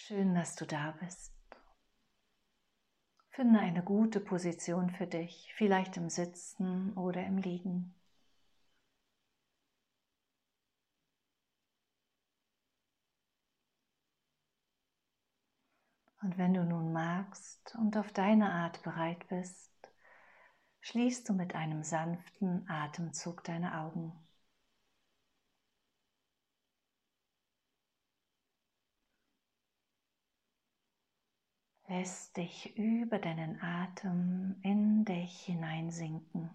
Schön, dass du da bist. Finde eine gute Position für dich, vielleicht im Sitzen oder im Liegen. Und wenn du nun magst und auf deine Art bereit bist, schließt du mit einem sanften Atemzug deine Augen. Lässt dich über deinen Atem in dich hineinsinken.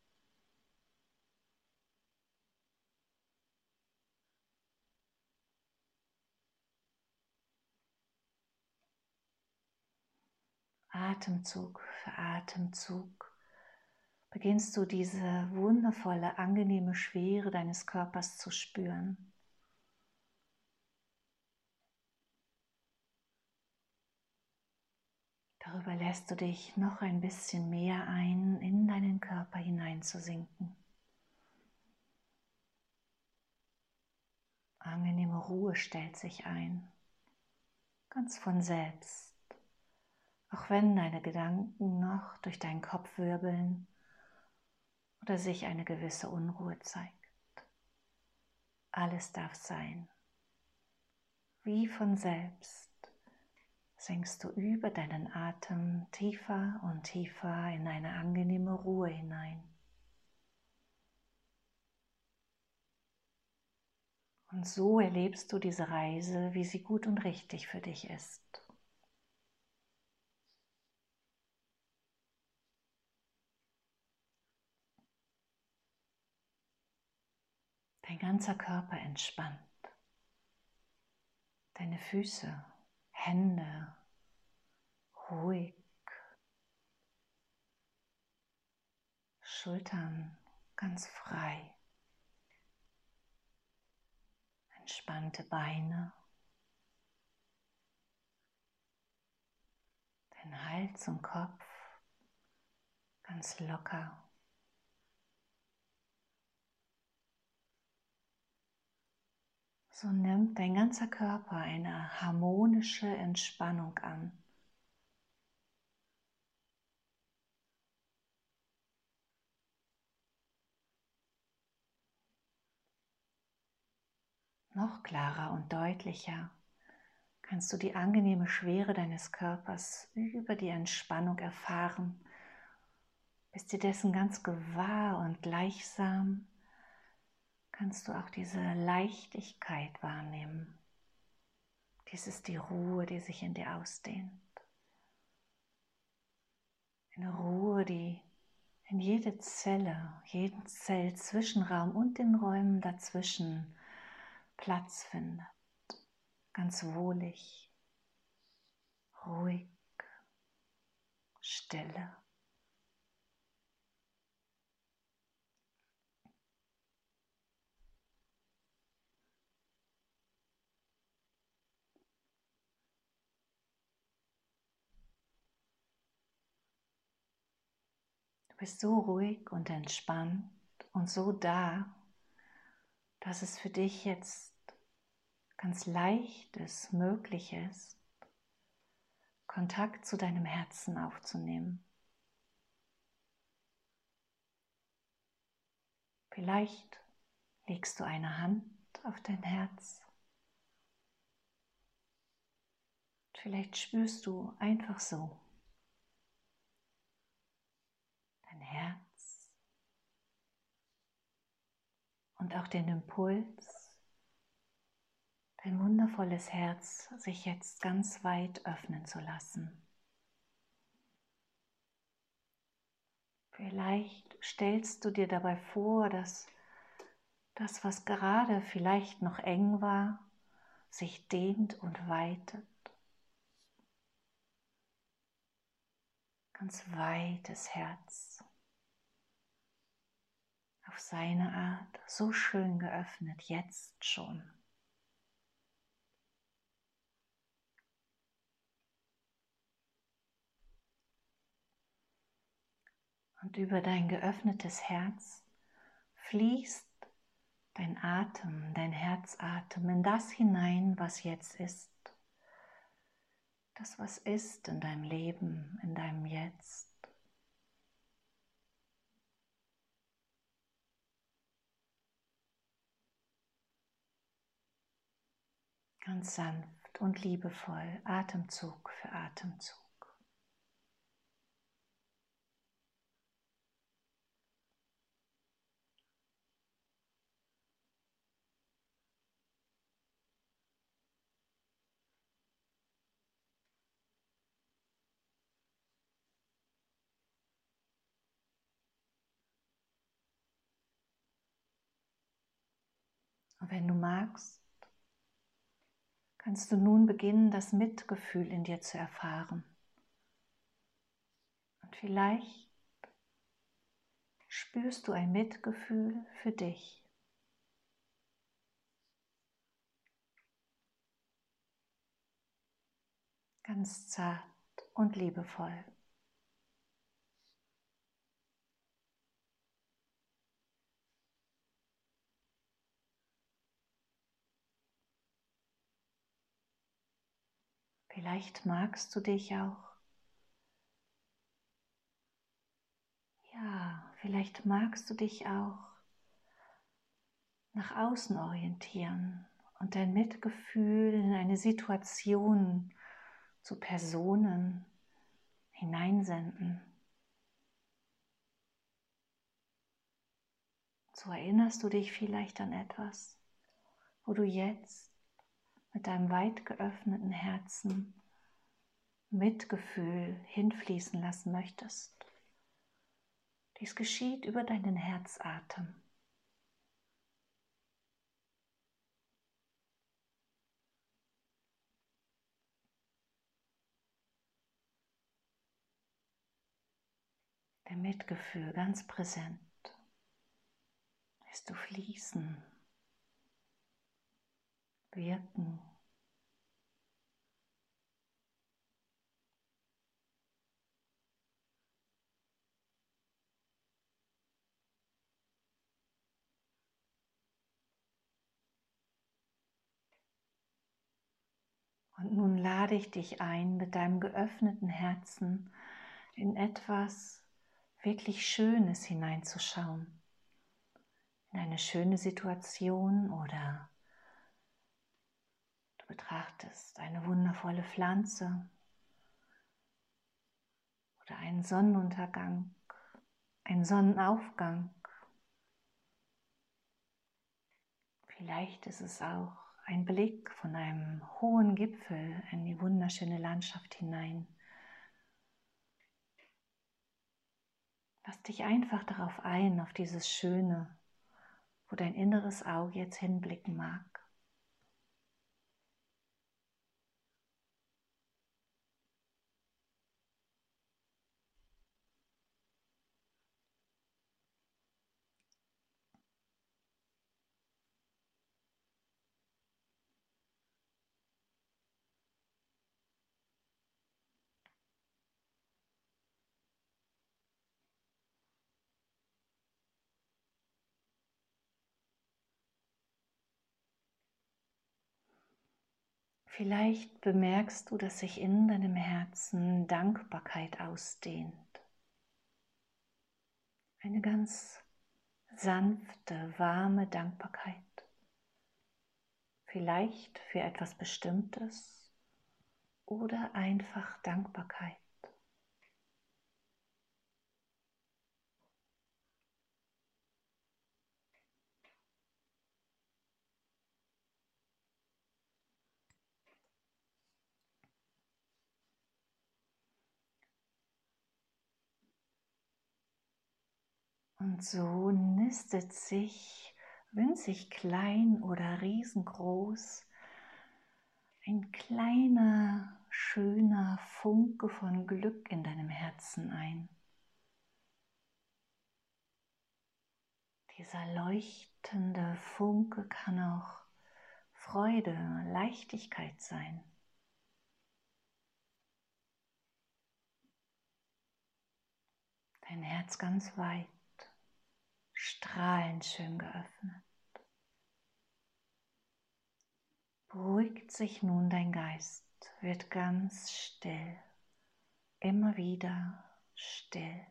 Atemzug für Atemzug beginnst du diese wundervolle, angenehme Schwere deines Körpers zu spüren. Darüber lässt du dich noch ein bisschen mehr ein, in deinen Körper hineinzusinken. Angenehme Ruhe stellt sich ein, ganz von selbst, auch wenn deine Gedanken noch durch deinen Kopf wirbeln oder sich eine gewisse Unruhe zeigt. Alles darf sein. Wie von selbst sinkst du über deinen Atem tiefer und tiefer in eine angenehme Ruhe hinein. Und so erlebst du diese Reise, wie sie gut und richtig für dich ist. Dein ganzer Körper entspannt. Deine Füße, Hände ruhig. Schultern ganz frei. Entspannte Beine. Dein Hals und Kopf ganz locker. So nimmt dein ganzer Körper eine harmonische Entspannung an. Noch klarer und deutlicher kannst du die angenehme Schwere deines Körpers über die Entspannung erfahren. Bist dir dessen ganz gewahr und gleichsam kannst du auch diese Leichtigkeit wahrnehmen. Dies ist die Ruhe, die sich in dir ausdehnt. Eine Ruhe, die in jede Zelle, jeden Zellzwischenraum und den Räumen dazwischen Platz findet. Ganz wohlig, ruhig, Stille. Du bist so ruhig und entspannt und so da, dass es für dich jetzt ganz leicht ist, möglich ist, Kontakt zu deinem Herzen aufzunehmen. Vielleicht legst du eine Hand auf dein Herz. Vielleicht spürst du einfach so dein Herz und auch den Impuls, dein wundervolles Herz sich jetzt ganz weit öffnen zu lassen. Vielleicht stellst du dir dabei vor, dass das, was gerade vielleicht noch eng war, sich dehnt und weitet. Ganz weites Herz. Auf seine Art so schön geöffnet, jetzt schon. Und über dein geöffnetes Herz fließt dein Atem, dein Herzatem in das hinein, was jetzt ist. das, was ist in deinem Leben, in deinem Jetzt. Ganz sanft und liebevoll, Atemzug für Atemzug. Und wenn du magst, kannst du nun beginnen, das Mitgefühl in dir zu erfahren. Und vielleicht spürst du ein Mitgefühl für dich. Ganz zart und liebevoll. Vielleicht magst du dich auch, vielleicht magst du dich auch nach außen orientieren und dein Mitgefühl in eine Situation zu Personen hineinsenden. So erinnerst du dich vielleicht an etwas, wo du jetzt mit deinem weit geöffneten Herzen Mitgefühl hinfließen lassen möchtest. Dies geschieht über deinen Herzatem. Der Mitgefühl ganz präsent. Lässt du fließen, wirken. Und nun lade ich dich ein, mit deinem geöffneten Herzen in etwas wirklich Schönes hineinzuschauen. In eine schöne Situation oder du betrachtest eine wundervolle Pflanze oder einen Sonnenuntergang, einen Sonnenaufgang. Vielleicht ist es auch ein Blick von einem hohen Gipfel in die wunderschöne Landschaft hinein. Lass dich einfach darauf ein, auf dieses Schöne, wo dein inneres Auge jetzt hinblicken mag. Vielleicht bemerkst du, dass sich in deinem Herzen Dankbarkeit ausdehnt. Eine ganz sanfte, warme Dankbarkeit. Vielleicht für etwas Bestimmtes oder einfach Dankbarkeit. Und so nistet sich, winzig klein oder riesengroß, ein kleiner, schöner Funke von Glück in deinem Herzen ein. Dieser leuchtende Funke kann auch Freude, Leichtigkeit sein. Dein Herz ganz weit, strahlend schön geöffnet. Beruhigt sich nun dein Geist wird ganz still, immer wieder still.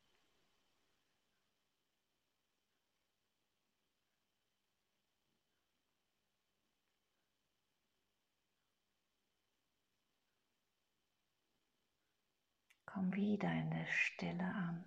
Komm wieder in der Stille an.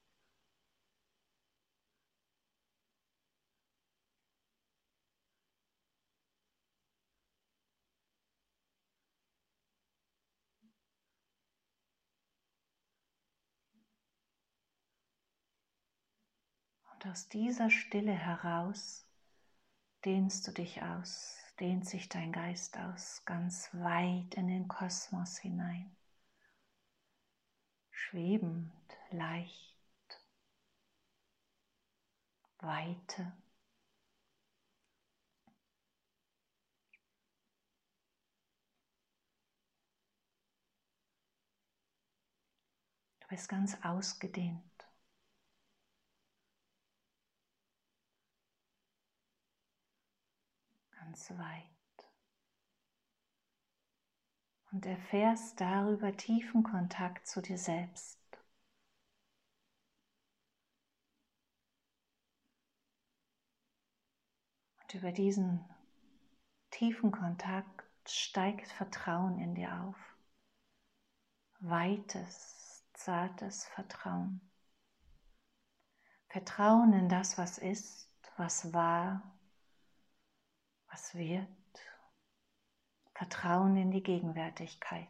Und aus dieser Stille heraus dehnst du dich aus, dehnt sich dein Geist aus, ganz weit in den Kosmos hinein. Schwebend, leicht, Weite. Du bist ganz ausgedehnt. Ganz weit. Und erfährst darüber tiefen Kontakt zu dir selbst. Und über diesen tiefen Kontakt steigt Vertrauen in dir auf. Weites, zartes Vertrauen. Vertrauen in das, was ist, was war, was wird. Vertrauen in die Gegenwärtigkeit.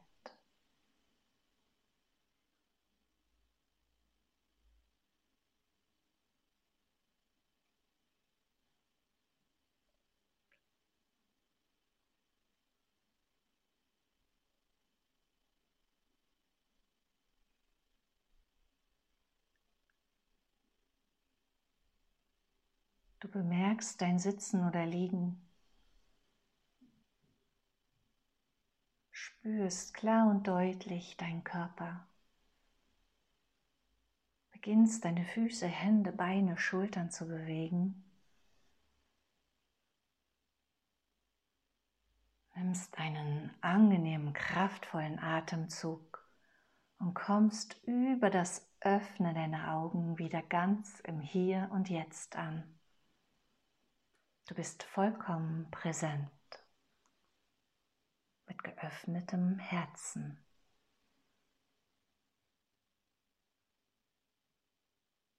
Du bemerkst dein Sitzen oder Liegen. Spürst klar und deutlich deinen Körper. Beginnst deine Füße, Hände, Beine, Schultern zu bewegen. Nimmst einen angenehmen, kraftvollen Atemzug und kommst über das Öffnen deiner Augen wieder ganz im Hier und Jetzt an. Du bist vollkommen präsent, mit geöffnetem Herzen.